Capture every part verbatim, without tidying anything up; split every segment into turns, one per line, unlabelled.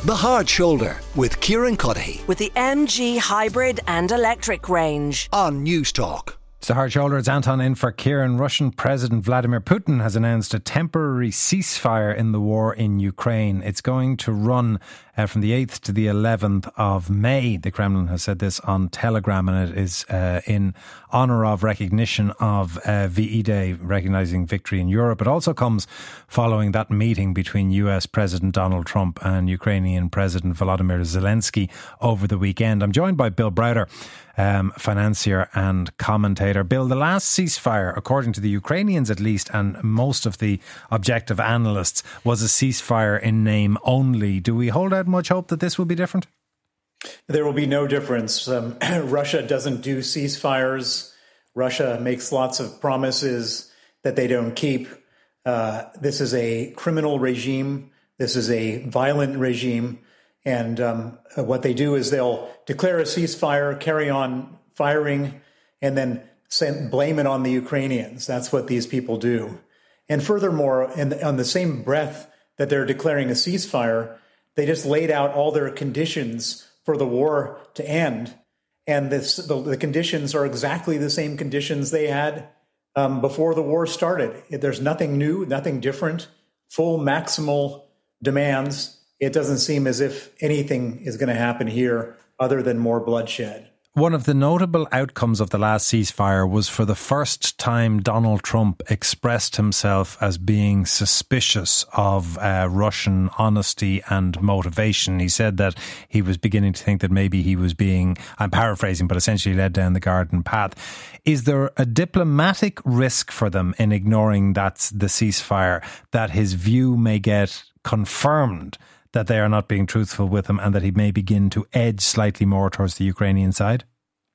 The Hard Shoulder with Kieran Cuddihy.
With the M G hybrid and electric range.
On News Talk.
It's the Hard Shoulder. It's Anton in for Kieran. Russian President Vladimir Putin has announced a temporary ceasefire in the war in Ukraine. It's going to run uh, from the eighth to the eleventh of May. The Kremlin has said this on Telegram, and it is uh, in honour of recognition of uh, V E Day, recognising victory in Europe. It also comes following that meeting between U S President Donald Trump and Ukrainian President Volodymyr Zelensky over the weekend. I'm joined by Bill Browder, Um, financier and commentator. Bill, the last ceasefire, according to the Ukrainians at least, and most of the objective analysts, was a ceasefire in name only. Do we hold out much hope that this will be different?
There will be no difference. Um, Russia doesn't do ceasefires. Russia makes lots of promises that they don't keep. Uh, this is a criminal regime. This is a violent regime. And um, what they do is they'll declare a ceasefire, carry on firing, and then send, blame it on the Ukrainians. That's what these people do. And furthermore, in the, on the same breath that they're declaring a ceasefire, they just laid out all their conditions for the war to end. And this, the, the conditions are exactly the same conditions they had um, before the war started. There's nothing new, nothing different, full maximal demands. It doesn't seem as if anything is going to happen here other than more bloodshed.
One of the notable outcomes of the last ceasefire was, for the first time, Donald Trump expressed himself as being suspicious of uh, Russian honesty and motivation. He said that he was beginning to think that maybe he was being, I'm paraphrasing, but essentially led down the garden path. Is there a diplomatic risk for them in ignoring that the ceasefire, that his view may get confirmed that they are not being truthful with him, and that he may begin to edge slightly more towards the Ukrainian side?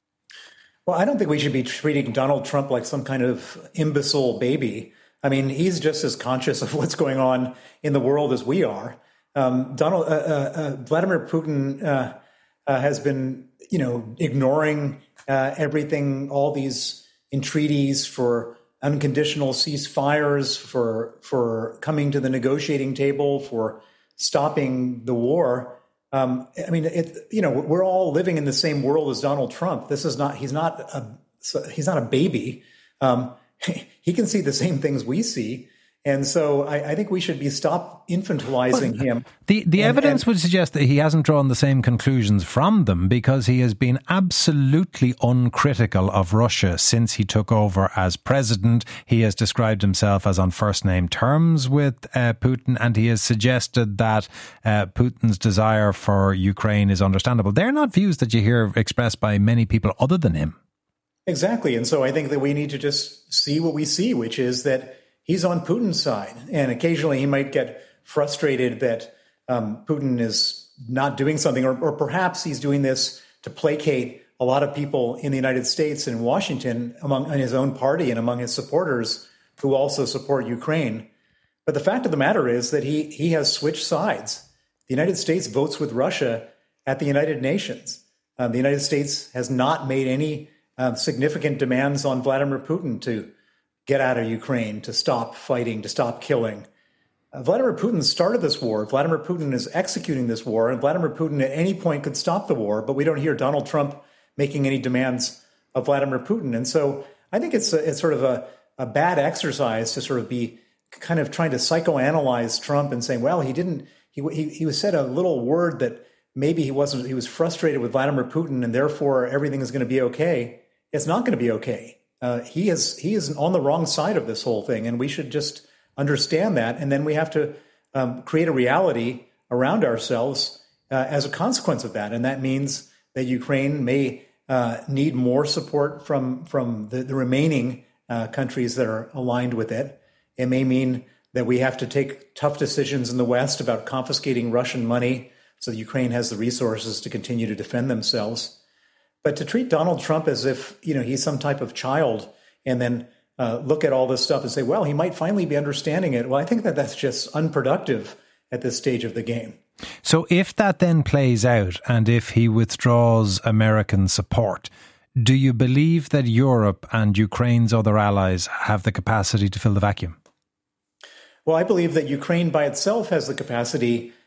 Well, I don't think we should be treating Donald Trump like some kind of imbecile baby. I mean, he's just as conscious of what's going on in the world as we are. Um, Donald uh, uh, uh, Vladimir Putin uh, uh, has been, you know, ignoring uh, everything, all these entreaties for unconditional ceasefires, for for coming to the negotiating table, for stopping the war. Um, I mean, it, you know, we're all living in the same world as Donald Trump. This is not, he's not a, he's not a baby. Um, he can see the same things we see. And so I, I think we should be stop infantilizing
well,
him.
The the
and,
evidence
and,
would suggest that he hasn't drawn the same conclusions from them, because he has been absolutely uncritical of Russia since he took over as president. He has described himself as on first name terms with uh, Putin, and he has suggested that uh, Putin's desire for Ukraine is understandable. They're not views that you hear expressed by many people other than him.
Exactly. And so I think that we need to just see what we see, which is that he's on Putin's side, and occasionally he might get frustrated that um, Putin is not doing something, or, or perhaps he's doing this to placate a lot of people in the United States and Washington, among in his own party and among his supporters who also support Ukraine. But the fact of the matter is that he he has switched sides. The United States votes with Russia at the United Nations. Um, the United States has not made any uh, significant demands on Vladimir Putin to get out of Ukraine, to stop fighting, to stop killing. Uh, Vladimir Putin started this war. Vladimir Putin is executing this war, and Vladimir Putin at any point could stop the war, but we don't hear Donald Trump making any demands of Vladimir Putin. And so I think it's, a, it's sort of a, a bad exercise to sort of be kind of trying to psychoanalyze Trump and saying, well, he didn't, he, he, he said a little word that maybe he wasn't, he was frustrated with Vladimir Putin and therefore everything is going to be okay. It's not going to be okay. Uh, he is he is on the wrong side of this whole thing, and we should just understand that. And then we have to um, create a reality around ourselves uh, as a consequence of that. And that means that Ukraine may uh, need more support from from the, the remaining uh, countries that are aligned with it. It may mean that we have to take tough decisions in the West about confiscating Russian money so that Ukraine has the resources to continue to defend themselves. But to treat Donald Trump as if, you know, he's some type of child and then uh, look at all this stuff and say, well, he might finally be understanding it. Well, I think that that's just unproductive at this stage of the game.
So if that then plays out, and if he withdraws American support, do you believe that Europe and Ukraine's other allies have the capacity to fill the vacuum?
Well, I believe that Ukraine by itself has the capacity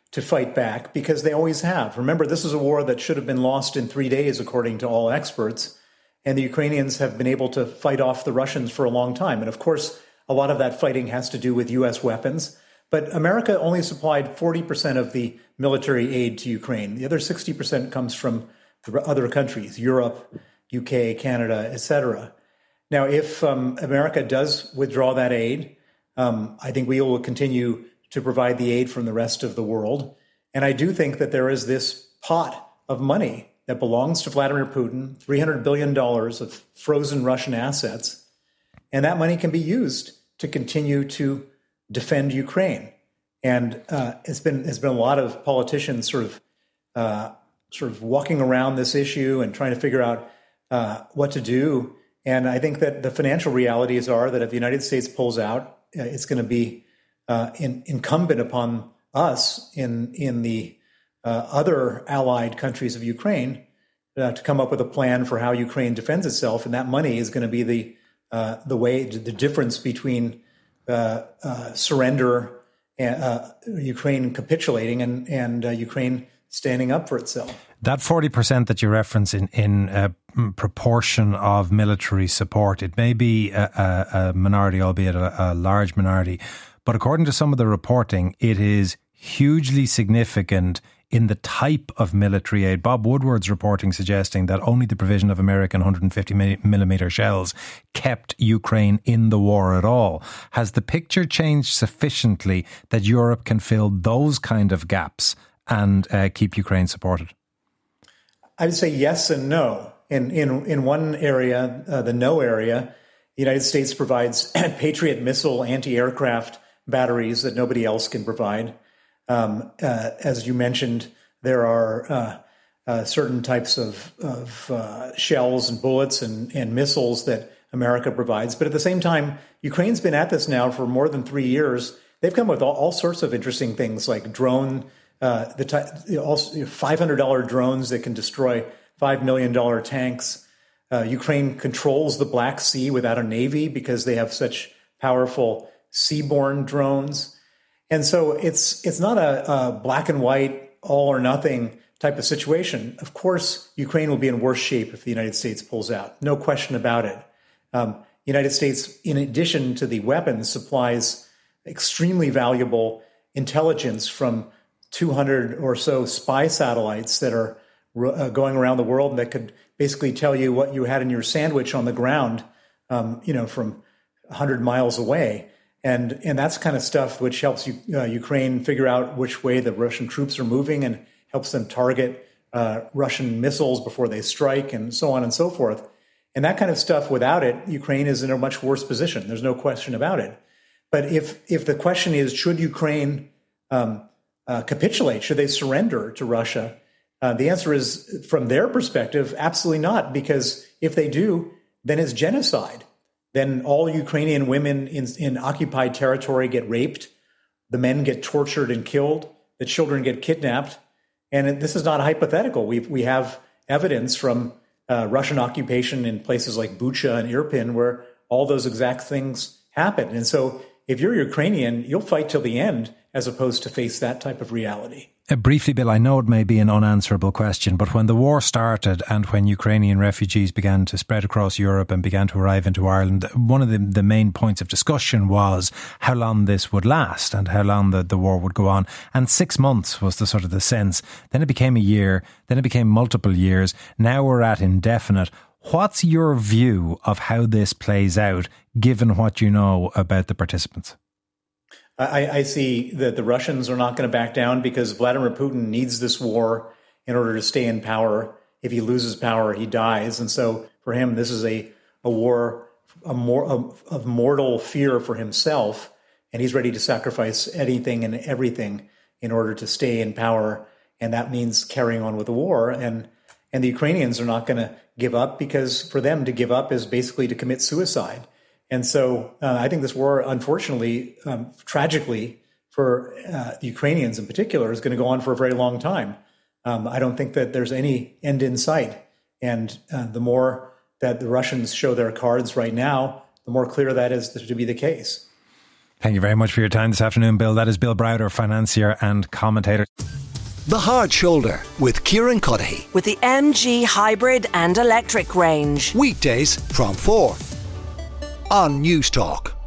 to fight back because they always have. Remember, this is a war that should have been lost in three days, according to all experts. And the Ukrainians have been able to fight off the Russians for a long time. And of course, a lot of that fighting has to do with U S weapons. But America only supplied forty percent of the military aid to Ukraine. The other sixty percent comes from the other countries, Europe, U K, Canada, et cetera. Now, if um, America does withdraw that aid, um, I think we will continue to provide the aid from the rest of the world. And I do think that there is this pot of money that belongs to Vladimir Putin, three hundred billion dollars of frozen Russian assets. And that money can be used to continue to defend Ukraine. And uh, it's been it's been a lot of politicians sort of uh, sort of walking around this issue and trying to figure out uh, what to do. And I think that the financial realities are that if the United States pulls out, uh, it's going to be uh, in, incumbent upon us in in the uh, other allied countries of Ukraine uh, to come up with a plan for how Ukraine defends itself. And that money is going to be the uh, the way the difference between uh, uh, surrender, and, uh, Ukraine capitulating, and and uh, Ukraine standing up for itself.
That forty percent that you reference in, in uh, proportion of military support, it may be a, a, a minority, albeit a, a large minority, but according to some of the reporting, it is hugely significant in the type of military aid. Bob Woodward's reporting suggesting that only the provision of American one hundred fifty millimeter shells kept Ukraine in the war at all. Has the picture changed sufficiently that Europe can fill those kind of gaps and uh, keep Ukraine supported?
I would say yes and no. In in in one area, uh, the no area, the United States provides Patriot missile anti-aircraft batteries that nobody else can provide. Um, uh, as you mentioned, there are uh, uh, certain types of, of uh, shells and bullets and, and missiles that America provides. But at the same time, Ukraine's been at this now for more than three years. They've come with all, all sorts of interesting things like drone, uh, the ty- also five hundred dollars drones that can destroy five million dollars tanks. Uh, Ukraine controls the Black Sea without a navy because they have such powerful seaborne drones. And so it's it's not a, a black and white, all or nothing type of situation. Of course, Ukraine will be in worse shape if the United States pulls out. No question about it. Um, the United States, in addition to the weapons, supplies extremely valuable intelligence from two hundred or so spy satellites that are uh, going around the world that could basically tell you what you had in your sandwich on the ground, um, you know, from one hundred miles away. And and that's kind of stuff which helps you, uh, Ukraine figure out which way the Russian troops are moving and helps them target uh, Russian missiles before they strike and so on and so forth. And that kind of stuff, without it, Ukraine is in a much worse position. There's no question about it. But if if the question is, should Ukraine um, uh, capitulate? Should they surrender to Russia? Uh, the answer is, from their perspective, absolutely not. Because if they do, then it's genocide. Then all Ukrainian women in, in occupied territory get raped. The men get tortured and killed. The children get kidnapped. And this is not hypothetical. We we have evidence from uh, Russian occupation in places like Bucha and Irpin where all those exact things happen. And so if you're Ukrainian, you'll fight till the end as opposed to face that type of reality.
Uh, briefly, Bill, I know it may be an unanswerable question, but when the war started and when Ukrainian refugees began to spread across Europe and began to arrive into Ireland, one of the, the main points of discussion was how long this would last and how long the, the war would go on. And six months was the sort of the sense. Then it became a year, then it became multiple years. Now we're at indefinite. What's your view of how this plays out, given what you know about the participants?
I, I see that the Russians are not going to back down because Vladimir Putin needs this war in order to stay in power. If he loses power, he dies. And so for him, this is a, a war a more, a, of mortal fear for himself. And he's ready to sacrifice anything and everything in order to stay in power. And that means carrying on with the war. And, and the Ukrainians are not going to give up because for them to give up is basically to commit suicide. And so uh, I think this war, unfortunately, um, tragically, for uh, the Ukrainians in particular, is going to go on for a very long time. Um, I don't think that there's any end in sight. And uh, the more that the Russians show their cards right now, the more clear that is to be the case.
Thank you very much for your time this afternoon, Bill. That is Bill Browder, financier and commentator.
The Hard Shoulder with Kieran Cuddihy.
With the M G hybrid and electric range.
Weekdays from four on News Talk.